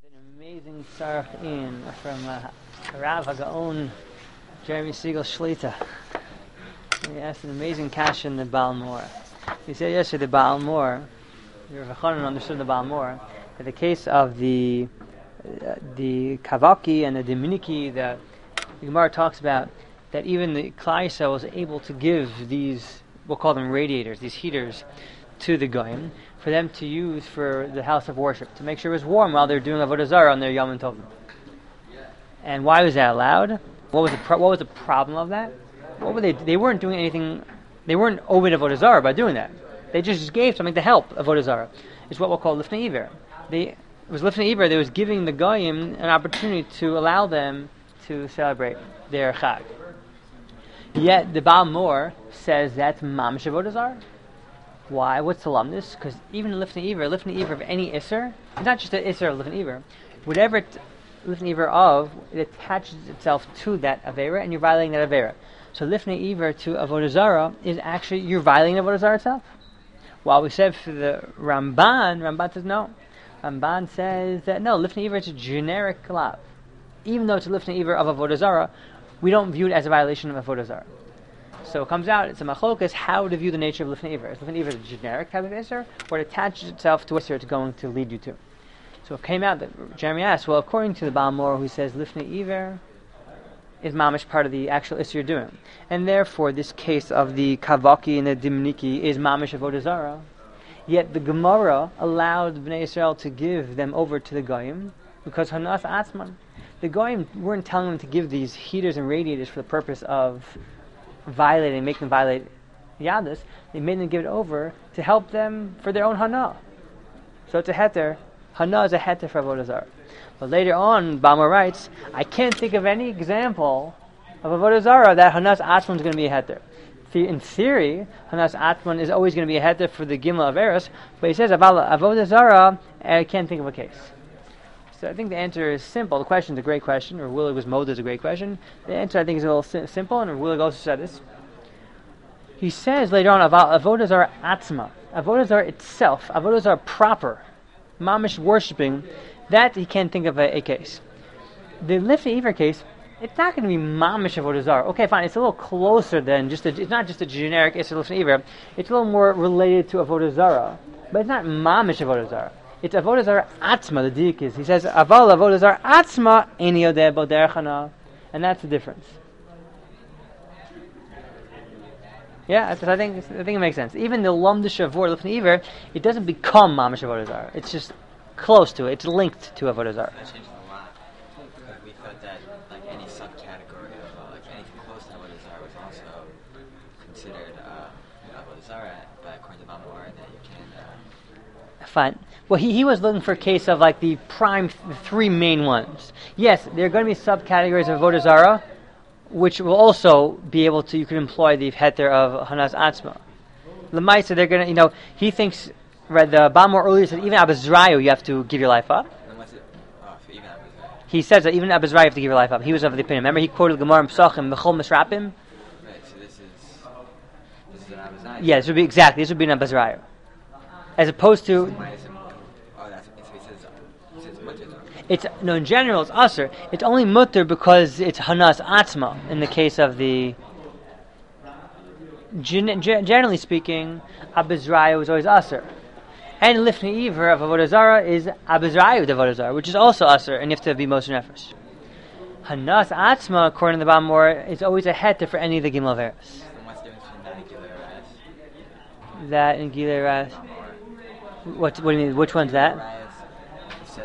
An amazing tzarech in from Rav HaGaon Jeremy Siegel Shlita. He asked an amazing kash in the Baal Mor. He said yesterday the Baal Mor, Rav Chanan understood the Baal Mor, that the case of the Kavaki and the Diminiki, the Gemara talks about that even the Klal Yisrael was able to give these, we'll call them radiators, these heaters, to the Goyim, for them to use for the house of worship, to make sure it was warm while they're doing Avodah Zarah on their Yom Tovim. And why was that allowed? What was the problem of that? What were they? They weren't doing anything. They weren't Obed Avodah Zarah by doing that. They just gave something to help Avodah Zarah. It's what we'll call Lifnei Iver. It was Lifnei Iver. They was giving the Goyim an opportunity to allow them to celebrate their Chag. Yet the Baal Mor says that's Mamish Avodah Zarah. Why? What's the lumnus? Because even Lifnei Iver of any Isser, it's not just an Isser of Lifnei Iver. Whatever Lifnei Iver of, it attaches itself to that Avera, and you're violating that Avera. So Lifnei Iver to Avodah Zarah is actually, you're violating Avodah Zarah itself. While we said for the Ramban says no. Ramban says that no, Lifnei Iver is a generic lav. Even though it's a Lifnei Iver of Avodah Zarah, we don't view it as a violation of Avodah Zarah. So it comes out, it's a machlokas, how to view the nature of Lifnei Iver. Is Lifnei Iver a generic type of Isser, or it attaches itself to Isser it's going to lead you to? So it came out that Jeremy asked, well, according to the Baal Mor, who says Lifnei Iver is mamish part of the actual Isser you're doing. And therefore, this case of the Kavaki and the Dimniki is mamish Avodah Zarah. Yet the Gemara allowed Bnei Yisrael to give them over to the Goyim, because Hanas Atzman. The Goyim weren't telling them to give these heaters and radiators for the purpose of violating, making them violate Yadus. They made them give it over to help them for their own Hana. So it's a heter. Hana is a heter for Avodah Zarah. But later on, Baal Mor writes, I can't think of any example of Avodah Zarah that Hanas Atzman is going to be a heter. In theory, Hanas Atzman is always going to be a heter for the Gimel of Eros, but he says about Avodah Zarah, I can't think of a case. So I think the answer is simple. The question is a great question, or Willig was Moda is a great question. The answer I think is a little simple, and Willig also said this. He says later on about Avodah Zarah Atzma, Avodah Zarah itself, Avodah Zarah proper, mamish worshipping, that he can't think of a case. The Lifnei Iver case, it's not going to be mamish Avodah Zarah. Okay, fine, it's a little closer than just it's not just a generic Isser Lifnei Iver. It's a little more related to Avodah Zarah, but it's not mamish Avodah Zarah. It's Avodah Zarah Atzma, the diik is. He says, Aval Avodah Zarah Atzma, Eini Yodeh Bo Derech Hana. And that's the difference. Yeah, I think it makes sense. Even the Lom de Shavor, Lifnei Iver, it doesn't become Mamish Avodah Zarah. It's just close to it. It's linked to Avodah Zarah. That changed a lot. Because we thought that like any subcategory of like anything close to Avodah Zarah was also considered Avodah Zarah, but according to Baal Mor, that you can... Fine. Well, he was looking for a case of like the three main ones. Yes, there are going to be subcategories of Avodah Zarah, which will also be able to, you can employ the heter of Hanas Atzma. Lemaisa, they're going to, he thinks, the Baal Mor earlier said even Abazrayu you have to give your life up. And what's it? For even Abazrayu. He says that even Abazrayu you have to give your life up. He was of the opinion. Remember, he quoted Gemara in Pesachim, B'chol Misrapim? Right, so this is an Abazrayu. Yeah, this would be an Abazrayu. As opposed to... Why is it? He says mutter. In general it's Aser. It's only mutter because it's Hanas Atzma in the case of the... Generally speaking, Abazrayu is always Aser. And Lifnei Iver of Avodah Zarah is Abazrayu of Avodah Zarah, which is also Aser, and you have to be Moshe Nefesh. Hanas Atzma, according to the Baal Mor, is always a heter for any of the Gimel Averos. And what's the difference between That and Gilei Ras? What do you mean? Which one's that? It says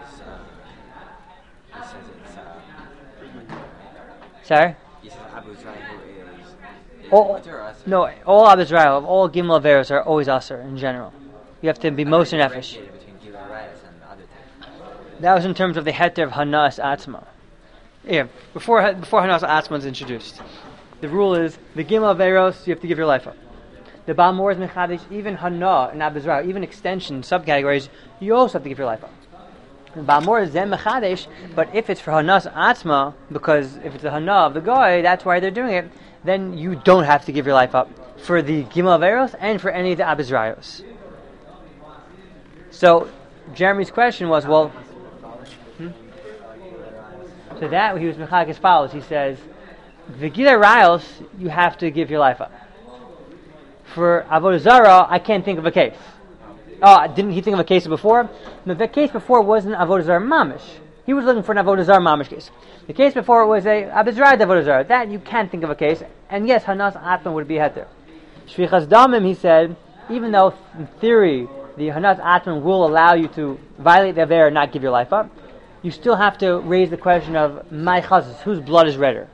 Sorry? He says Abazrayu is mutter or Aser? No, all Abazrayu of all Gimel Averos are always Aser in general. You have to be Moshe Nefesh. Between Gilei Ras and the other two. That was in terms of the heter of Hanas Atzma. Yeah, before Hanas Atzma is introduced. The rule is, the Gimel Averos, you have to give your life up. The Baal Mor is Mechadish, even Hana and Abazrayu, even extension, subcategories, you also have to give your life up. The Baal Mor is Zem Mechadish, but if it's for Hanas Atzma, because if it's the Hana of the Goy, that's why they're doing it, then you don't have to give your life up for the Gimel Averos and for any of the Abazrayos. So Jeremy's question was, well, So that he was mechak as follows. He says, "V'gila rayos, you have to give your life up. For avodah zarah, I can't think of a case. Oh, didn't he think of a case before? No, the case before wasn't avodah zarah mamish. He was looking for an avodah zarah mamish case. The case before was a abizrayah avodah zarah. That you can't think of a case. And yes, hanas atman would be heter. Shvichas damim, he said, even though in theory the hanas atman will allow you to violate the aver and not give your life up, you still have to raise the question of my chazos, whose blood is redder.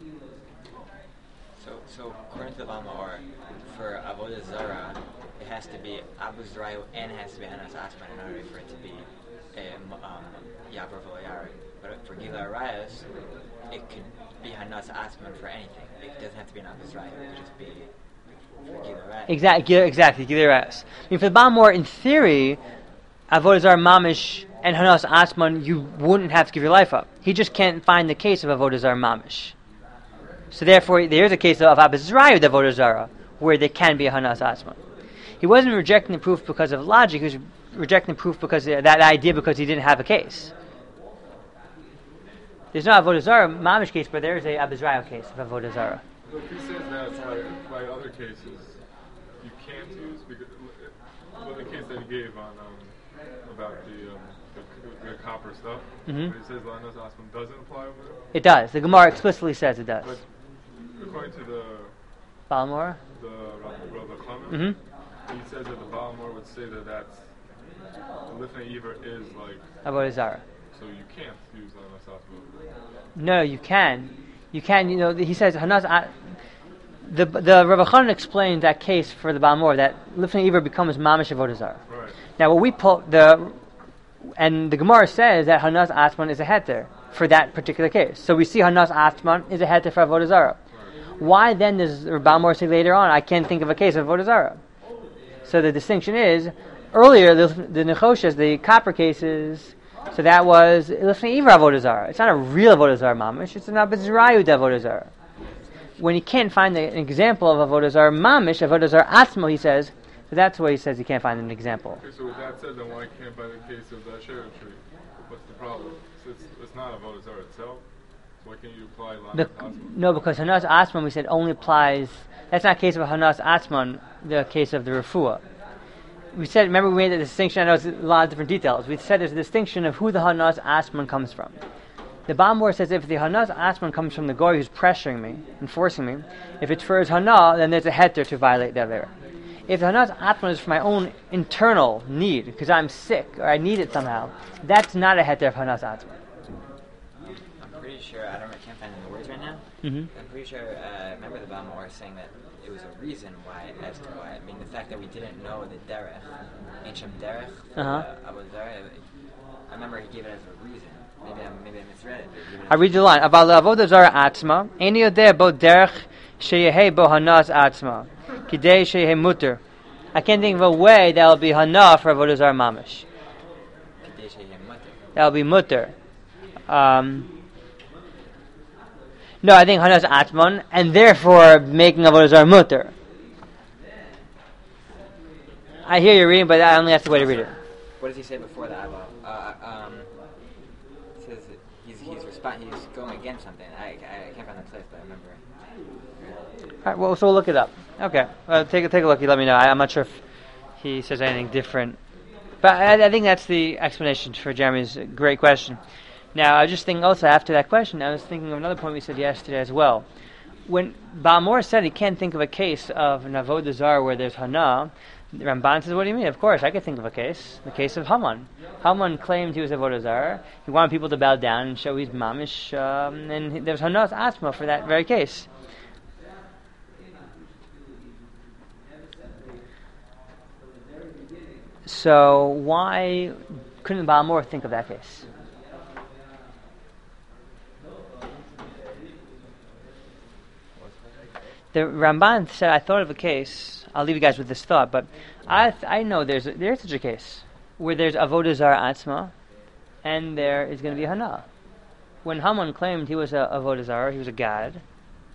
So according to the Balmor, for avodah zarah, it has to be abuzrayu and it has to be hanas atman in order for it to be yavar v'loyari. But for gila arayos, it could be hanas atman for anything. It doesn't have to be an abuzrayu. It could just be for gila arayos. Exactly, gila arayos. I mean, for the Balmor, in theory, avodah zarah mamish and hanas atman, you wouldn't have to give your life up. He just can't find the case of avodah zarah mamish. So therefore, there is a case of abizrayu avodah zarah where there can be a hanas atman. He wasn't rejecting the proof because of logic. He was rejecting the proof because of that idea because he didn't have a case. There's no avodah zarah mamish case, but there is a abizrayu case of avodah zarah. So if he says that by other cases you can't use, because the case that he gave on about the copper stuff, but he says Lanas Asman doesn't apply over there? It does. The Gemara explicitly says it does. But according to the Balmor? The Rav Chama, he says that the Balmor would say that that's the Lifnei Iver is like Avodah zarah. So you can't use Lanas Asman. No, you can. You can. You know, he says Hanas. The Rav Chanan explained that case for the Balmor that Lifnei Iver becomes mamish avodah zarah. Right. Now, what we pull and the Gemara says that Hanas Atman is a heter for that particular case. So we see Hanas Atman is a heter for avodah zarah. Right. Why then does Balmor say later on, I can't think of a case of avodah zarah? So the distinction is, earlier the Nechoshes, the copper cases, so that was Lifnei Iver avodah zarah. It's not a real avodah zarah mamish. It's an abizrayu avodah zarah. When he can't find an example of avodah zarah mamish, avodah zarah atmo, he says. So that's why he says he can't find an example. Okay, so with that said, then why can't by the case of the Asherah tree? What's the problem? So it's not avodah zarah itself. So why can't you apply Lanas Atman? No, because Hanas Atman we said only applies. That's not a case of Hanas Atman. The case of the refuah. We said. Remember, we made the distinction. I know it's a lot of different details. We said there's a distinction of who the Hanas Atman comes from. The Balmor says if the Hanas Atman comes from the goy who's pressuring me and forcing me, if it's for his Hana, then there's a heter to violate the avera. If the Hanas Atman is for my own internal need, because I'm sick or I need it somehow, that's not a heter of Hanas Atman. I'm pretty sure, I can't find the words right now. I'm pretty sure, remember the Balmor saying that it was a reason why, as to why. I mean, the fact that we didn't know the derech, ancient derech, Avodah Zarah, I remember he gave it as a reason. Maybe I misread it. I read the line. Aval avodah zarah atzma, ein yodeh bo derech sheyehei bo hanas atzma, kidei sheyehei muter. I can't think of a way that will be hana for avodah zarah mamish. Kidei sheyehei muter. That will be muter. No, I think hanas atman, and therefore making avodah zarah muter. I hear you reading, but I only that's the way to read it. What does he say before that? He's going against something. I can't find that place, but I remember. All right, well, so we'll look it up. Okay, take a look. You let me know. I'm not sure if he says anything different, but I think that's the explanation for Jeremy's great question. Now, I was just thinking also after that question, I was thinking of another point we said yesterday as well. When Balmor said he can't think of a case of an avodah zarah where there's hana, the Ramban says, what do you mean? Of course, I could think of a case. The case of Haman. Haman claimed he was avodah zarah. He wanted people to bow down and show he's mamish, and there was hanas atma for that very case. So why couldn't Balmor think of that case? The Ramban said, I thought of a case. I'll leave you guys with this thought, but I know there's such a case where there's avodah zarah atzma, and there is going to be hana. When Haman claimed he was a avodah zarah, he was a god,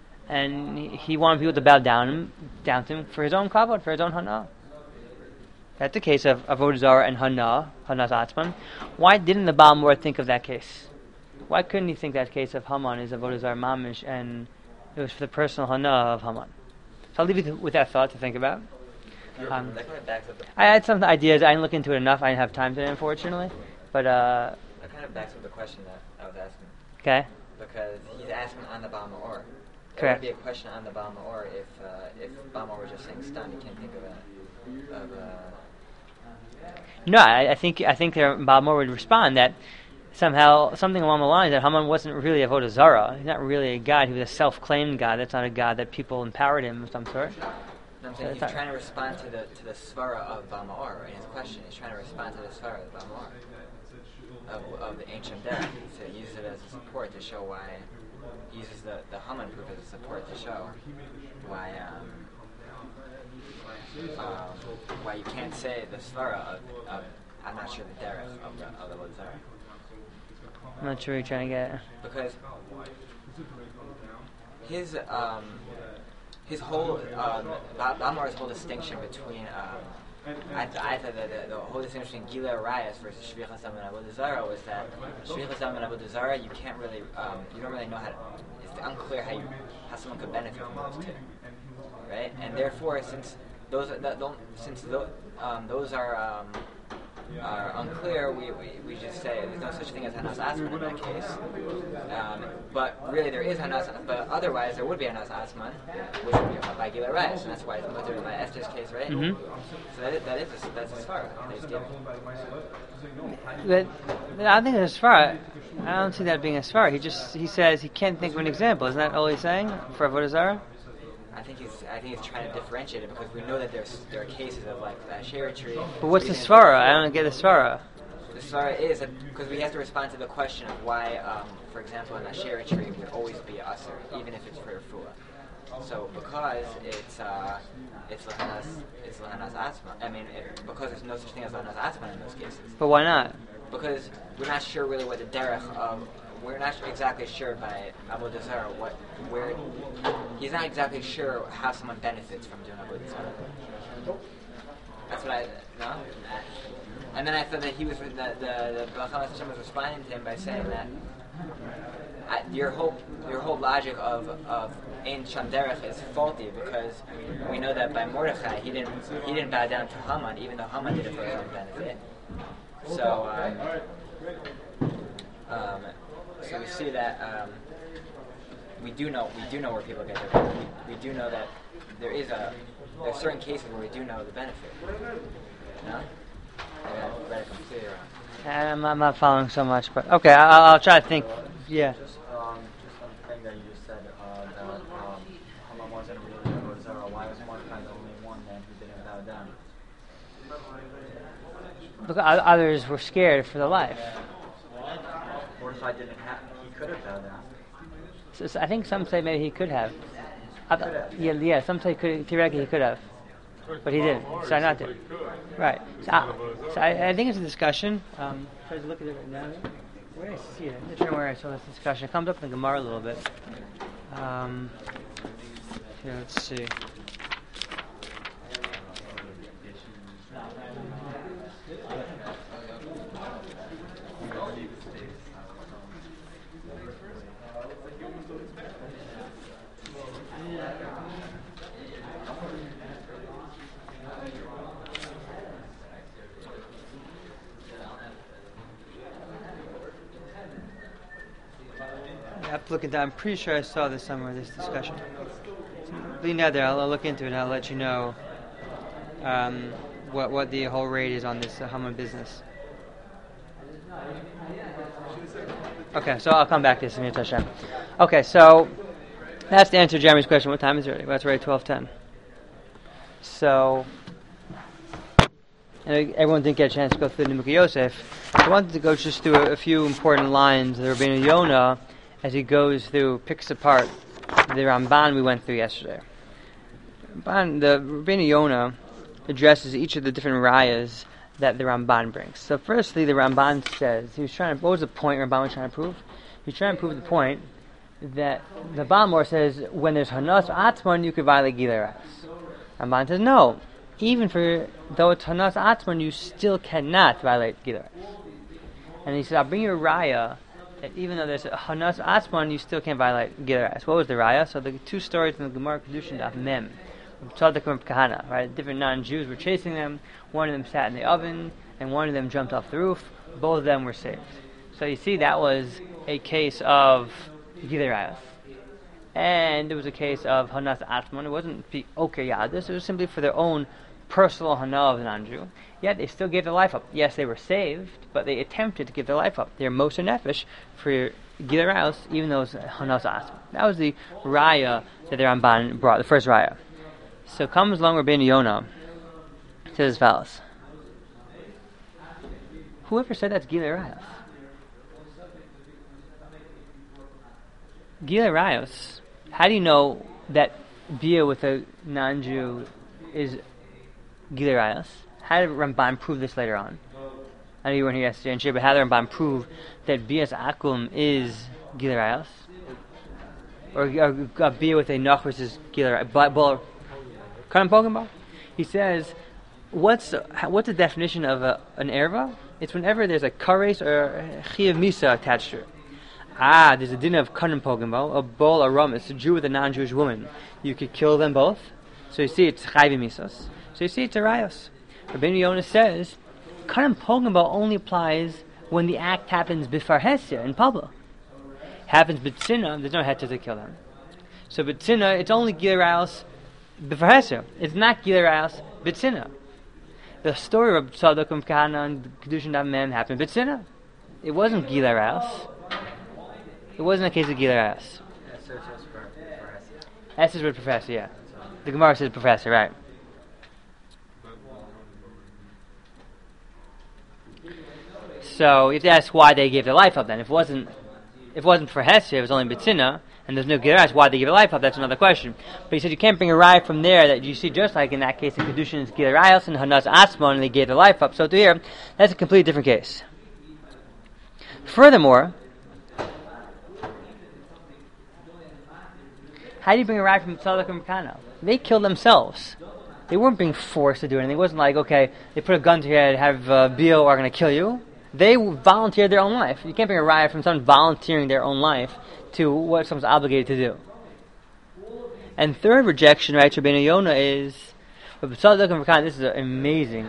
and he wanted people to bow down to him for his own kavod, for his own hana. That's the case of Avodah Zarah and Hanas Atzman. Why didn't the Baal Mor think of that case? Why couldn't he think that case of Haman is Avodah Zarah Mamish and it was for the personal Hana of Haman? So I'll leave you with that thought to think about. I had some ideas. I didn't look into it enough. I didn't have time today, unfortunately. But that kind of backs up the question that I was asking. Okay. Because he's asking on the Baal Ma'or. There Correct. would be a question on the Baal Ma'or if Baal Ma'or was just saying stam. You can't think of No, I think their Baal Mor would respond that somehow something along the lines that Haman wasn't really Avodah Zarah. He's not really a god. He was a self-claimed god. That's not a god that people empowered him of some sort. No, I'm saying he's trying to respond to the svara of Baal Ma'or in his question. He's trying to respond to the svara of Baal Ma'or of the ancient death. So he uses it as a support to show why. He uses the Haman proof as a support to show why you can't say the svara of I'm not sure the derech of the Avodah Zarah. I'm not sure what you're trying to get. Because his whole Baal Ma'or's whole distinction between I thought the whole distinction between Gila Arayas versus Shvichas Dam and Avodah Zarah was that Shvichas Dam and Avodah Zarah you can't really you don't really know it's unclear how someone could benefit from those two, right? And therefore, since those are unclear, we just say there's no such thing as Hanas Asman in that case. But really there is Hanas, but otherwise there would be Hanas Asman, which would be by Gila Rayas, and that's why it's mutter in my Esther's case, right? Mm-hmm. So that's as far as But I think it's Svara. I don't see that being a Svara. He says he can't think of an example. Isn't that all he's saying for Avodah Zarah? I think he's trying to differentiate it because we know that there are cases of like the Asherah tree. But what's the Svara? I don't get the Svara. The Svara is because we have to respond to the question of why, for example, an Asherah tree would always be Aser, even if it's for Refuah. So because it's Lahanas Atzma. I mean, because there's no such thing as Lahanas Atzma in those cases. But why not? Because we're not sure really what the derech of. We're not exactly sure by Avodah Zarah where he's not exactly sure how someone benefits from doing Avodah Zarah. That's what I no. And then I thought that he was the Balacham Hashem was responding to him by saying that your whole logic of Ein Sham Derech is faulty because we know that by Mordechai he didn't bow down to Haman even though Haman did it for his own benefit. So we see that we do know where people get their benefit. We do know that there's certain cases where we do know the benefit. No? I read it completely wrong. I'm not following so much, but okay, I'll try to think. Yeah. Just on the thing that you just said, that Haman wasn't really Avodah Zarah. Why was Mordechai the only one then who didn't bow down? Look, others were scared for their life. Mordechai didn't have. He could have bowed down. So I think some say maybe he could have. Yeah. Some say theoretically he could have, but he didn't. So not did. Right. So I think it's a discussion. Try to look at it right now. Where did I see it? I'm not sure where I saw this discussion. It comes up in the Gemara a little bit. Here, let's see. I have to look into that. I'm pretty sure I saw this somewhere, this discussion. Be there. I'll look into it and I'll let you know what the whole rate is on this Haman business. Okay, so I'll come back to this in Hashem. Okay, so that's the answer to Jeremy's question. What time is it already? Well, it's already 12:10. So, and everyone didn't get a chance to go through the Nimukei Yosef. I wanted to go just through a few important lines of the Rabbeinu Yonah as he goes through, picks apart the Ramban we went through yesterday. The Rabbeinu Yonah addresses each of the different rayas that the Ramban brings. So firstly, the Ramban says, what was the point Ramban was trying to prove? He was trying to prove the point that the Baal Mor says, when there's Hanas Atzman, you could violate Gila Rayas. Ramban says, no. even though it's Hanas Atzman, you still cannot violate Gilui Rayos. And he said, I'll bring you a raya that even though there's a Hanas Atzman, you still can't violate Gilui Rayos. What was the raya? So the two stories in the Gemara Kedushin Daf Mem, Tzadok and Kahana, right? Different non-Jews were chasing them. One of them sat in the oven, and one of them jumped off the roof. Both of them were saved. So you see, that was a case of Gilui Rayos. And it was a case of Hanas Atzman. It wasn't Oker Yadus. It was simply for their own personal Hana of the non-Jew. Yet they still gave their life up. Yes, they were saved, but they attempted to give their life up. They're Moser Nefesh for Gilui Rayos, even though it's Hanas Atzman. That was the raya that the Ramban brought, the first raya. So comes along Rabbeinu Yonah, says as follows. Whoever said that's Gilui Rayos? Gilui Rayos, how do you know that Bia with a non-Jew is Gilui Rayos? How did Ramban prove this later on? I know you weren't here yesterday and shit, but how did Ramban prove that Bia's Akum is Gilui Rayos? Or Bia with a Nachris is Gilui Rayos? Kanan Pogamba? He says, what's the definition of an erva? It's whenever there's a kares or a chiyav misa attached to it. There's a din of kanan pogamba, a bol or ramis, a Jew with a non-Jewish woman. You could kill them both. So you see it's chayv misas. So you see it's a rayos. Rabbeinu Yonah says, kanan pogamba only applies when the act happens b'far hesya, in public. Happens b'tzina, there's no heter to kill them. So b'tzina, it's only Gilui Rayos b'far hesya. It's not Gilui Rayos b'tzina. The story of Tzadok and Kahana and Kedushin Daf Mem happened b'tzina. It wasn't Gilui Rayos. It wasn't a case of Gilui Rayos. S is with professor, yeah. The Gemara says professor, right. So you have to ask why they gave their life up then. If it wasn't for Hesed, it was only B'tzina, and there's no Gilui Rayos, why they give their life up, that's another question. But he said you can't bring a raya from there that you see just like in that case in Kedushin is Gilui Rayos and Hanas Atzman, and they gave their life up. So to here, that's a completely different case. Furthermore, how do you bring a raya from Tzadok and Mekana? They killed themselves. They weren't being forced to do anything. It wasn't like, okay, they put a gun to your head, have Bio are going to kill you. They volunteered their own life. You can't bring a raya from someone volunteering their own life to what someone's obligated to do. And third rejection, right, Rabbeinu Yonah is, with Tzadok and Rav Kana, this is amazing.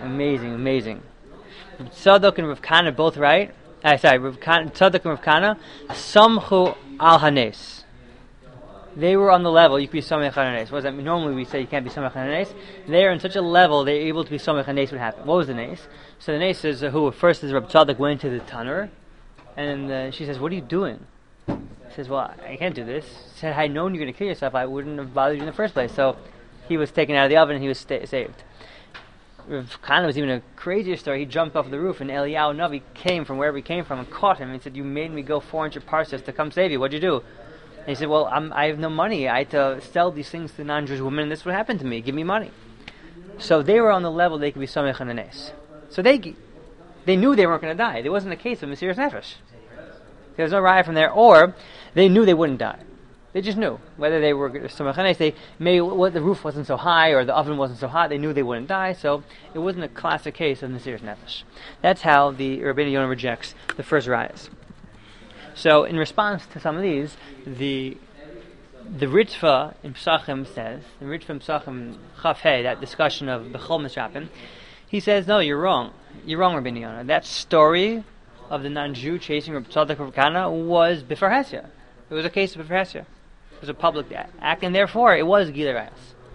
Tzadok and Rav Kana both right. Tzadok and Rav Kana, Samchu al Hanes. They were on the level, you could be Samech Hanes. What does that mean? Normally we say you can't be Samech Hanes. They are on such a level, they're able to be Samech Hanes. What happened? What was the Nes? So the Nes is who first is Rabbi Tzadok went to the Tanur, and she says, what are you doing? He says, well, I can't do this. He said, had I known you're going to kill yourself, I wouldn't have bothered you in the first place. So he was taken out of the oven and he was saved. Rav Kana was even a crazier story. He jumped off the roof and Eliyahu Navi came from wherever he came from and caught him and said, you made me go 400 parsecs to come save you. What'd you do? And he said, well, I have no money. I had to sell these things to non-Jewish women, and this is what happened to me. Give me money. So they were on the level they could be Samech Hanes. So they knew they weren't going to die. There wasn't a case of Mesiras Nefesh. There was no riot from there. Or they knew they wouldn't die. They just knew. Whether they were Samech Hanes, the roof wasn't so high or the oven wasn't so hot, they knew they wouldn't die. So it wasn't a classic case of Mesiras Nefesh. That's how the Rabbeinu Yonah rejects the first riots. So, in response to some of these, the Ritva in Pesachim says, the Ritva in Pesachim Chaf Hey, that discussion of Bechol Mishapim, he says, no, you're wrong. You're wrong, Rabbeinu Yonah. That story of the non-Jew chasing Rabbi Tzadok Rav Kana was B'far Hesya. It was a case of B'far Hesya. It was a public act, and therefore it was Gilui Rayos.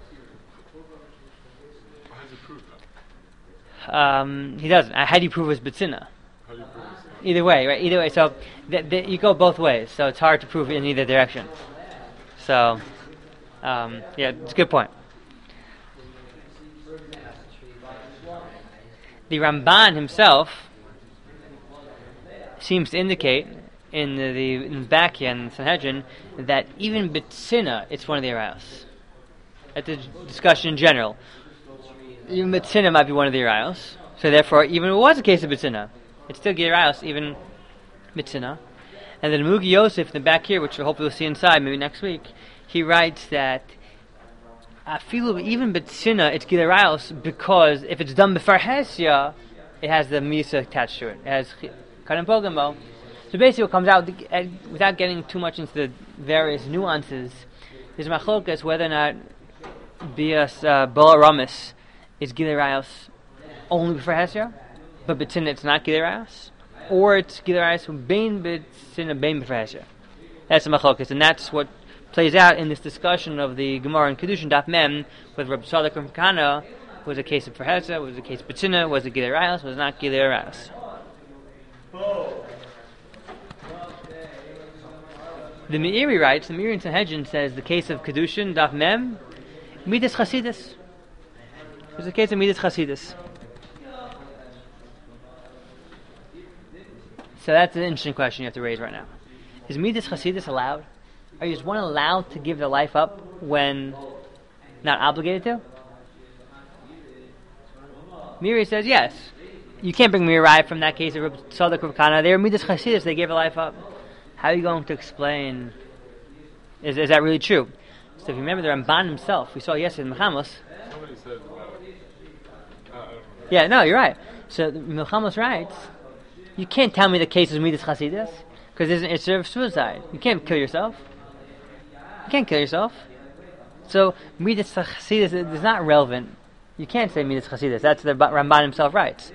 How does he prove that? He doesn't. How do you prove it was B'tzina? Either way, right? Either way. So you go both ways. So it's hard to prove in either direction. So, yeah, it's a good point. The Ramban himself seems to indicate in the Bachya and Sanhedrin that even B'tzina, it's one of the Arayos. At the discussion in general, even B'tzina might be one of the Arayos. So therefore, even if it was a case of B'tzina, it's still Gilui Rayos, even Mitzina. And then Mugi Yosef in the back here, which we hope we'll see inside maybe next week, he writes that Afilu, even betzina, it's Gilei Rayos, because if it's done before Hesya, it has the Misa attached to it. It has Karim Pogamo. So basically what comes out, without getting too much into the various nuances, is machlokas whether or not Bias Bala Ramis is Gilei Rayos only before Hesya, but betzina it's not Gilei Rayos, or it's Gilei Rayos bein betzina bein before Hesya. That's the machlokas, and that's what plays out in this discussion of the Gemara and Kedushin Daf Mem with Rabbi Tzadok and Kana. Was a case of Ferhesa, was a case of Betzina, was it Gilei Rayos, was it not Gilei Rayos? The Meiri writes, the Meiri in Sanhedrin says the case of Kedushin Daf Mem, Midas Chasidus. It was a case of Midas Chasidus. So that's an interesting question you have to raise right now. Is Midas Chasidus allowed? Are you just one allowed to give their life up when not obligated to? Meiri says yes. You can't bring Meiri from that case of Tzadok Rav Kana. They were Midas Chasidus, they gave their life up. How are you going to explain? Is that really true? So if you remember the Ramban himself, we saw yesterday in Milchamos. Somebody said Yeah, no, you're right. So Milchamos writes, you can't tell me the case is Midas Chasidus, because it's a suicide. You can't kill yourself. You can't kill yourself. So Midas Chasidus is not relevant. You can't say Midas Chasidus. That's the Ramban himself writes.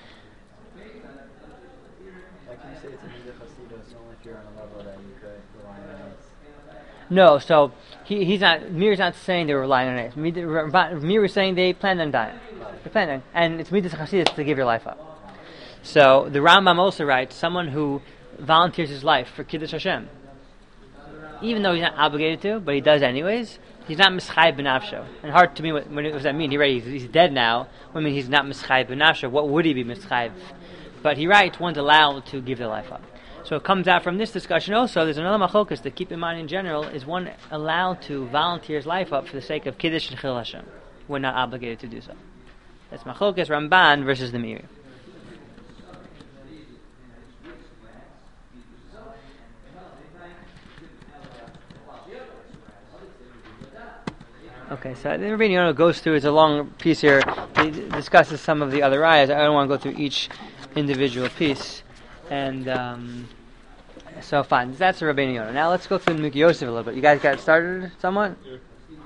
Like, can you say it's a Midas Chasidus only if you're on a level that you could rely on it? No, so he's not. Meiri's not saying they were relying on it. Meiri's saying they planned on dying. They planned on, and it's Midas Chasidus to give your life up. So the Rambam also writes, someone who volunteers his life for Kiddush Hashem, even though he's not obligated to, but he does anyways, he's not mischayv b'nafsho. And hard to me, what does that mean? He's dead now. I mean, he's not mischayv b'nafsho. What would he be mischayv? But he writes, one's allowed to give their life up. So it comes out from this discussion also, there's another machlokas to keep in mind in general, is one allowed to volunteer his life up for the sake of Kiddush and Chil Hashem. We're not obligated to do so. That's machlokas Ramban versus the Meiri. Okay, so the Rabbeinu Yonah goes through, it's a long piece here, he discusses some of the other ayahs. I don't want to go through each individual piece. And so fine, that's the Rabbeinu Yonah. Now let's go through the Mikra Yosef a little bit. You guys got started somewhat? Yeah.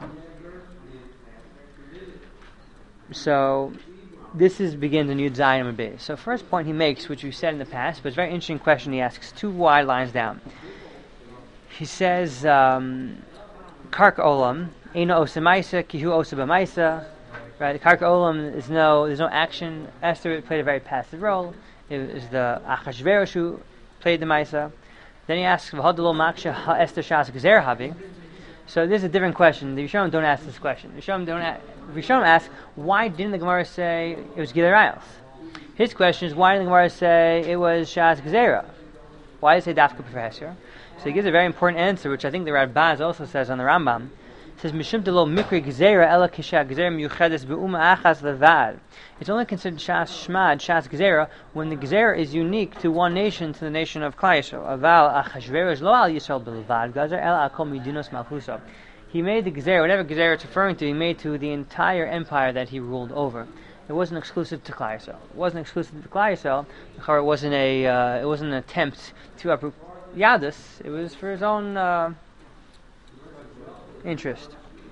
So this begins in Yud Zayin and Beis. So first point he makes, which we said in the past, but it's a very interesting question he asks, two wide lines down. He says, Karka Olam, Eino Osa Maisa, Kihu Osa B'Maisa. Right, the Karka Olam there's no action. Esther played a very passive role. It was the Achashverosh who played the Maisa. Then he asks, V'hodelo Maksha Ha Esther Shas Gzer Havi. So this is a different question. The Rishonim don't ask this question. The Rishonim ask, why didn't the Gemara say it was Gilei Rayos? His question is, why didn't the Gemara say it was Shas Gzera? Why did it say Dafka Professor? So he gives a very important answer, which I think the Radbaz also says on the Rambam. It says, Mishum de lo mikri gzera ela kisha gzera miyuchedes be'uma achas levad. It's only considered Shas Shmad, Shas Gzera, when the Gzera is unique to one nation, to the nation of Klal Yisrael. Aval Achashverosh lo al Yisrael belvad, Gazer el akol midinos malchusa. He made the Gzera, whatever Gzera it's referring to, he made to the entire empire that he ruled over. It wasn't exclusive to Klal Yisrael. It wasn't exclusive to Klal Yisrael. It wasn't an attempt to uproot Yadus. It was for his own interest.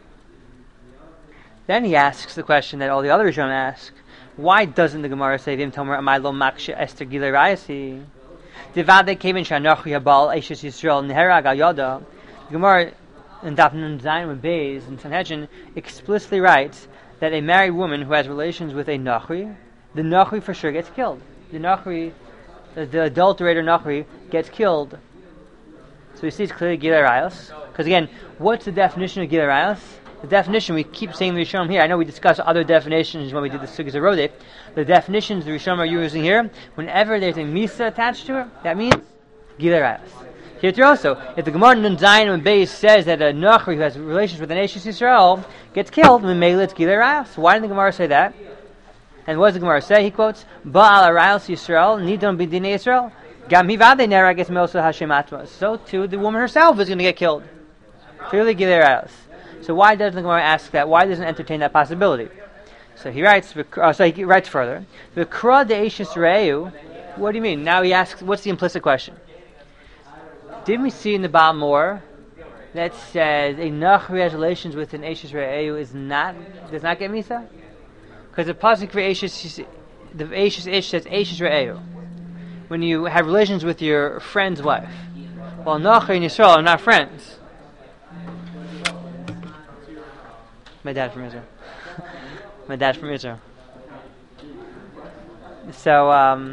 Then he asks the question that all the other Rishonim ask: why doesn't the Gemara say Vim Tomer Amai Lo Maksha Esther Gilei Rayasi? Divade Kevin Shanochi Habal Eishes Yisrael Neherag Al Yoda. The Gemara in Daf Nun Zayin with Beis and Sanhedrin explicitly writes that a married woman who has relations with a Nachri, the Nachri for sure gets killed. The Nachri, the adulterator Nachri, gets killed. So we see it's clearly Gilei Rayos. Because again, what's the definition of Gilei Rayos? The definition, we keep saying the Rishonim here. I know we discussed other definitions when we did the Sugyas HaRodef. The definitions the Rishonim are using here, whenever there's a Misa attached to it, that means Gilei Rayos. Here too also, if the Gemara Nun Zayin and Beis says that a Nachri who has relations with the nation of Yisrael gets killed, then maybe it's Gilei Rayos. Why didn't the Gemara say that? And what does the Gemara say? He quotes, Ba'al Arayos Yisrael, Nidon B'dinei Yisrael, Gam Hivade Nerages Melsa Hashem Atma. So too, the woman herself is going to get killed. Clearly Gilei Rayos. So why doesn't the Gemara ask that? Why doesn't it entertain that possibility? So he writes. He writes further. V'kra de'eshis re'eu. What do you mean? Now he asks. What's the implicit question? Didn't we see in the Baal Mor that says a nachri has relations with an eishis re'eu does not get misa? Because the pasuk for eishis, the eishis ish says eishis re'eu. When you have relations with your friend's wife, while nachri and Yisrael are not friends. My dad from Israel. My dad's from Israel. So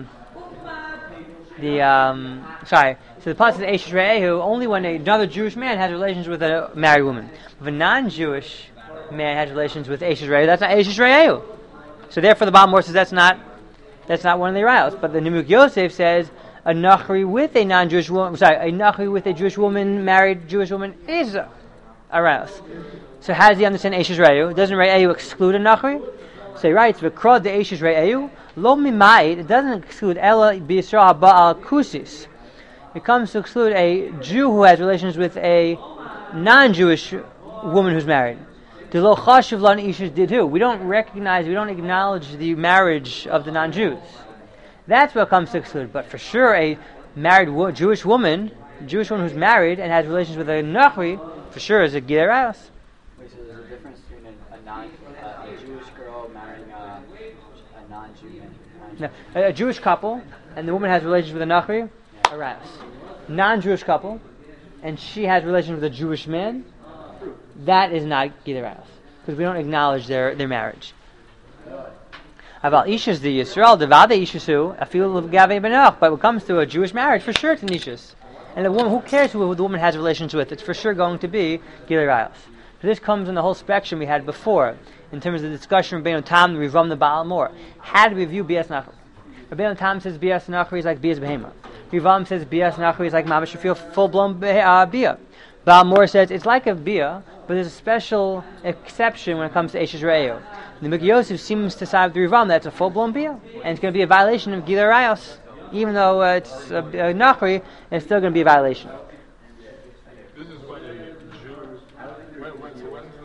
So the pasuk is Eishes Re'ehu only when another Jewish man has relations with a married woman. If a non-Jewish man has relations with Eishes Re'ehu, that's not Eishes Re'ehu. So therefore the Baal Mor says that's not one of the aroused. But the Nimuk Yosef says a nachri with a non-Jewish woman, a nachri with a Jewish woman, married Jewish woman, is aroused. So how does he understand Eishes Re'ehu? Doesn't Re'ehu exclude a nachri? So he writes, "V'krod de Eishes Re'ehu lo mimayit." It doesn't exclude Ela b'Yisrael ba'al kusis. It comes to exclude a Jew who has relations with a non-Jewish woman who's married. We don't recognize, we don't acknowledge the marriage of the non-Jews. That's what comes to exclude. But for sure, a married Jewish woman who's married and has relations with a nachri, for sure is a ger rayos. Wait, so there's a difference between a Jewish girl marrying a non-Jew? No, a Jewish couple, and the woman has relations with a nachri, a rayos. Non-Jewish couple, and she has relations with a Jewish man, that is not ger rayos, because we don't acknowledge their marriage. About ishus the Yisrael devade ishusu afilu gave benach. But when it comes to a Jewish marriage, for sure it's an ishus. And the woman, who cares who the woman has relations with? It's for sure going to be ger rayos. So this comes in the whole spectrum we had before, in terms of the discussion of Rabbeinu Tam, the Rivam, the Baal Mor. How do we view bias nachri? Rabbeinu Tam says bias nachri is like bias behema. Rivam says bias nachri is like mamash feel full blown bia. Baal Mor says it's like a bia, but there's a special exception when it comes to Eishes Re'ehu. The Nimuk Yosef seems to side with the Rivam that it's a full blown bia, and it's going to be a violation of ger rayos. Even though it's a nachri, it's still going to be a violation. This is when a Jew. When's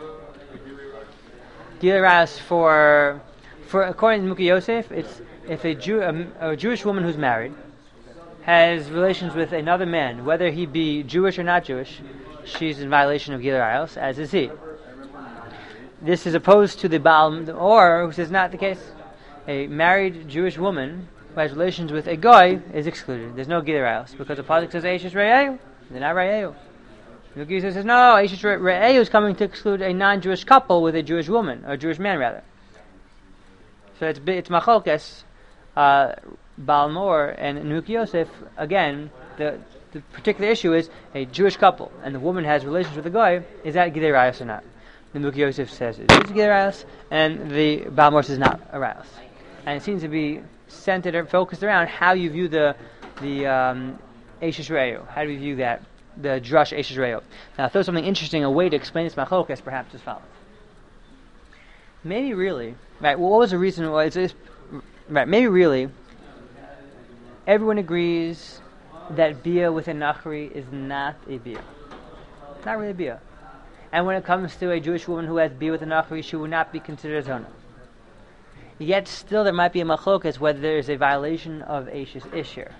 the ger rayos for according to Nimuk Yosef, it's if a Jewish woman who's married has relations with another man, whether he be Jewish or not Jewish, she's in violation of ger rayos, as is he. This is opposed to the Baal Mor, who says not the case. A married Jewish woman who has relations with a guy is excluded. There's no ger rayos, because the pasuk says Eishes Re'ehu. They're not Re'ehu. The Nimuk Yosef says no, Eishes Re'ehu is coming to exclude a non-Jewish couple with a Jewish woman, or a Jewish man rather. So it's machlokes. Baal Mor and Nimuk Yosef, again, the particular issue is a Jewish couple, and the woman has relations with a guy, is that ger rayos or not? The Nimuk Yosef says it is ger rayos, and the Baal Mor says not a rayos. And it seems to be centered or focused around how you view the Eishes Re'ehu. How do we view that, the drush Eishes Re'ehu? Now, I thought something interesting, a way to explain this machlokes, perhaps as follows. Maybe really, right? Well, what was the reason? Well, right? Maybe really, everyone agrees that bia with a nachri is not a bia. It's not really a bia. And when it comes to a Jewish woman who has bia with a nachri, she would not be considered a zona. Yet still there might be a machlokes whether there is a violation of Eishes Ish here.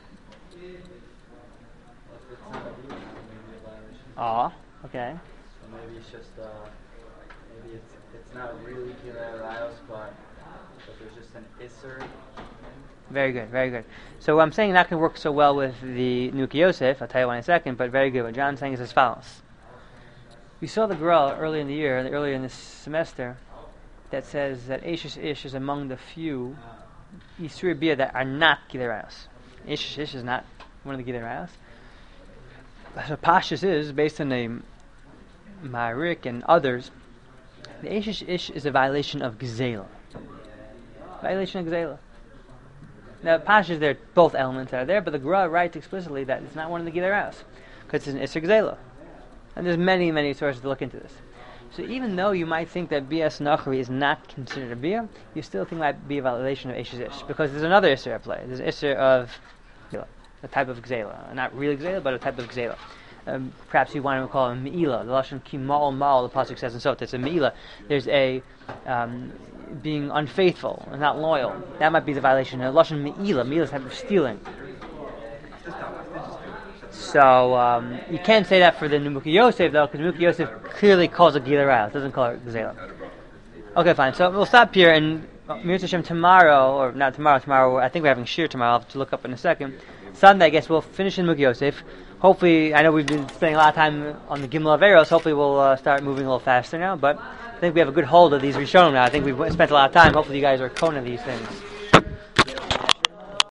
Okay. So maybe it's just maybe it's not really ger rayos, but there's just an iser. Very good, very good. So what I'm saying not going to work so well with the Nimuk Yosef, I'll tell you why in a second, but very good. What John's saying is as follows. We saw the girl earlier in the year, earlier in this semester, that says that Eishes Ish is among the few Yisur Bia that are not ger rayos. Eishes Ish is not one of the ger rayos. So Pashas is, based on the Ma'arik and others, the Eishes Ish is a violation of Gzela. Violation of Gzela. Now, Pashas, there both elements are there, but the Gra writes explicitly that it's not one of the ger rayos, because it's an Isser Gzela. And there's many, many sources to look into this. So even though you might think that bias nachri is not considered a bia, you still think it might be a violation of Eishes Ish, because there's another Isser at play. There's an Isser of a type of Gzela. Not really Gzela, but a type of Gzela. perhaps you want to call it me'ila. The lashon kimal mal, the pasuk says in Sot, it's a me'ila. There's a being unfaithful and not loyal. That might be the violation. The lashon me'ila. Me'ila is a type of stealing. So you can't say that for the Nemuki Yosef though, because Nemuki Yosef clearly calls it Gilei, it doesn't call it Gzela. Okay, fine. So we'll stop here, and Mir Hashem tomorrow, or not tomorrow, I think we're having Shir tomorrow, I'll have to look up in a second. Sunday, I guess we'll finish in Nemuki Yosef. Hopefully, I know we've been spending a lot of time on the Gimel Averos, hopefully we'll start moving a little faster now, but I think we have a good hold of these Rishonim now. I think we've spent a lot of time, hopefully you guys are kona these things.